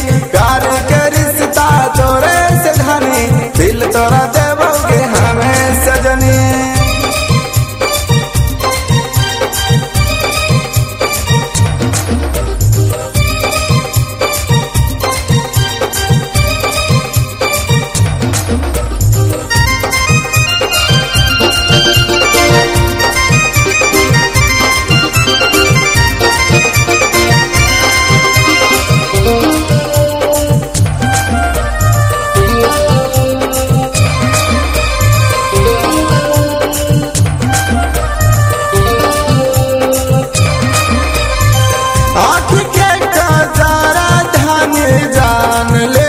प्यार के रिश्ता तोरे से धनी दिल तोरा देबोगे हमें सजनी। आँख के कजरा धन जान ले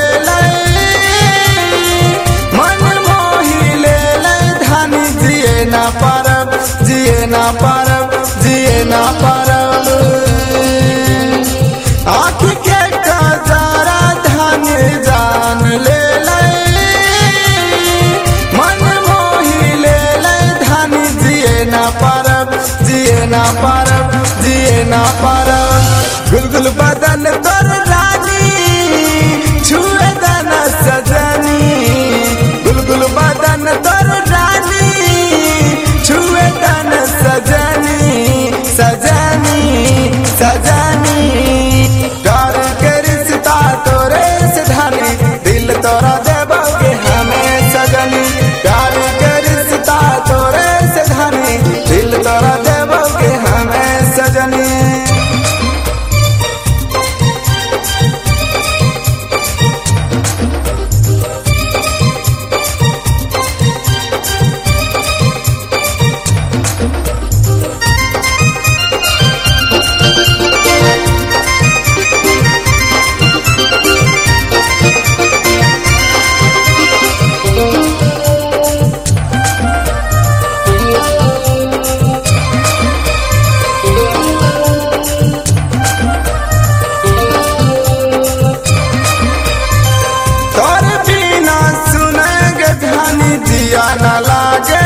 मन मोही ले धन जिए ना पारब जिए ना पारब जिए ना पारब। आँख के कजरा धन जान ले मन मोही ले धन जिए ना पारब जिए ना पारब जिए ना पारब। गुलगुल बदन तोर रानी छुए दाना सजनी। गुलगुल बदन तोर रानी छुए दाना सजनी सजनी सजनी। प्यार के रिश्ता तोरे से धनी दिल तोरा देबोगे हमें सजनी। प्यार के रिश्ता तोरे से धनी दिल तोरा देबोगे हमें सजनी। जिया न लागे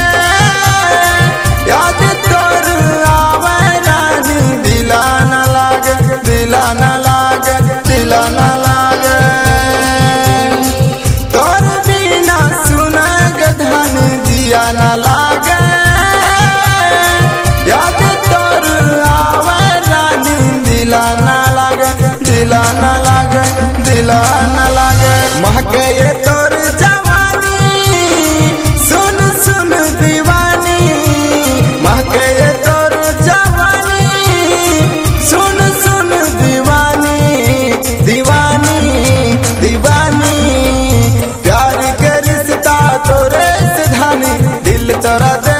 याद तोर आवे रानी दिला न लागे दिला न लागे दिला न लागे। तोर बिना सुनग धन जिया न लागे याद तोर आवे रानी दिला न लागे दिला न लागे दिला न लागे। महके ये तोर दिल तोरा